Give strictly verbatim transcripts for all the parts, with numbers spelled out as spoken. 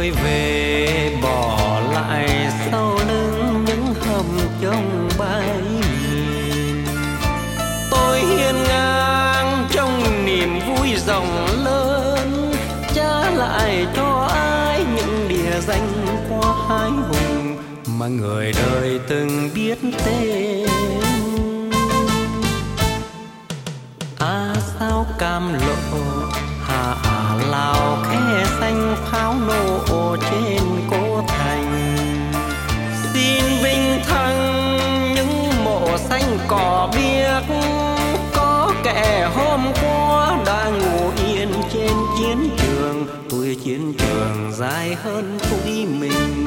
tôi về bỏ lại sau lưng những hầm trong bãi miền. Tôi hiên ngang trong niềm vui rộng lớn, trả lại cho ai những địa danh qua hai hùng mà người đời từng biết tên. À sao Cam Lộ, Hà Lào, Khe Xanh, pháo nổ trên Cố Thành. Xin vinh thăng những mộ xanh cỏ biếc, có kẻ hôm qua đã ngủ yên trên chiến trường, tuổi chiến trường dài hơn tuổi mình.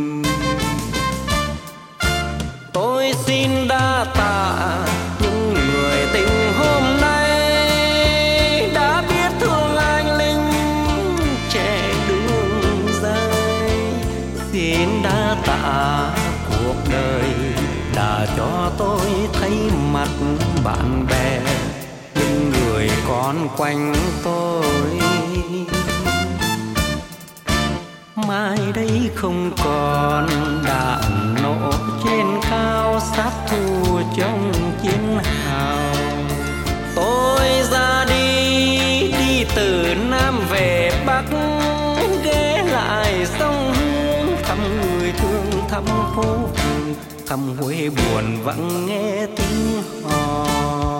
Tôi xin đa tạ những người tình hôm nay đã biết thương anh lính trẻ đường dài. Xin đa tạ cuộc đời đã cho tôi thấy mặt bạn bè, những người con quanh tôi. Mai đây không còn đạn nổ trên cao, sát thủ trong chiến hào. Tôi ra đi, đi từ Nam về Bắc, ghé lại sông Hương, thăm người thương, thăm phố phường, thăm Huế buồn vắng nghe tiếng hò.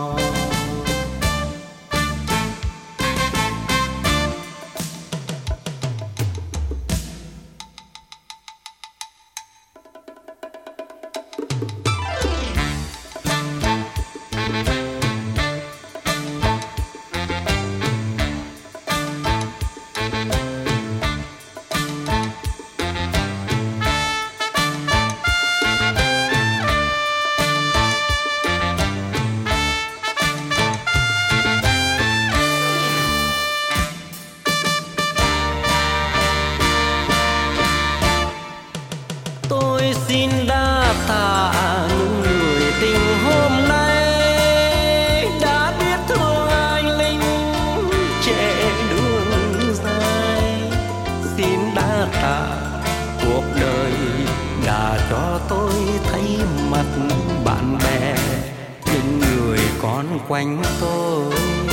Tôi xin đa tạ những người tình hôm nay đã biết thương anh lính trẻ đường dài. Xin đa tạ cuộc đời đã cho tôi thấy mặt bạn bè, những người con quanh tôi.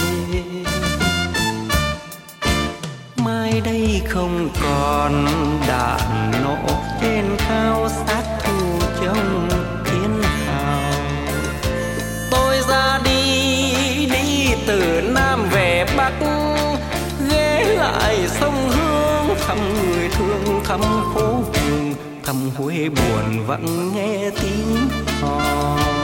Mai đây không còn đạn nổ trên cao, sát thủ trong chiến hào. Tôi ra đi, đi từ Nam về Bắc, ghé lại sông Hương, thăm người thương, thăm phố phường, thăm Huế buồn vắng nghe tiếng hò.